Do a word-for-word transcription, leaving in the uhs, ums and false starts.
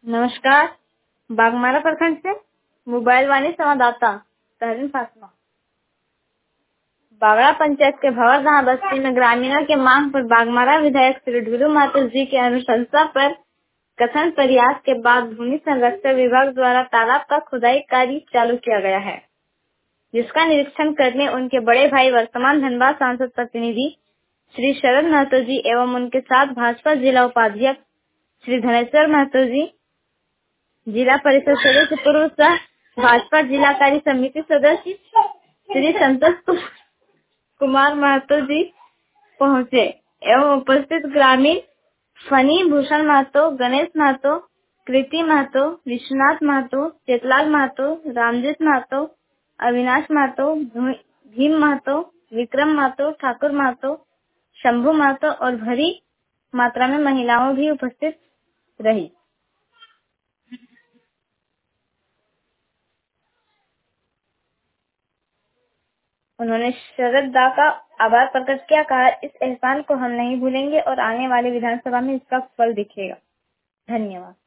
नमस्कार। बागमारा प्रखंड से मोबाइल वाणी संवाददाता तहरीन फातिमा। बागड़ा पंचायत के भंवरगांव बस्ती में ग्रामीणों के मांग पर बागमारा विधायक श्री ढुलू माथुर जी के अनुशंसा पर कथन प्रयास के बाद भूमि संरक्षण विभाग द्वारा तालाब का खुदाई कार्य चालू किया गया है, जिसका निरीक्षण करने उनके बड़े भाई वर्तमान धनबाद सांसद प्रतिनिधि श्री शरद महतो जी एवं उनके साथ भाजपा जिला उपाध्यक्ष श्री धनेश्वर महतो जी, जिला परिषद सदस्य पूर्व सह भाजपा जिला कार्य समिति सदस्य श्री संतोष कुमार महतो जी पहुंचे एवं उपस्थित ग्रामीण फनी भूषण महतो, गणेश महतो, कृति महतो, विश्वनाथ महतो, चेतलाल महतो, रामजीत महतो, अविनाश महतो, भीम महतो, विक्रम महतो, ठाकुर महतो, शंभू महतो और भरी मात्रा में महिलाओं भी उपस्थित रही। उन्होंने शरद दा का आभार प्रकट किया, कहा इस एहसान को हम नहीं भूलेंगे और आने वाली विधानसभा में इसका फल दिखेगा। धन्यवाद।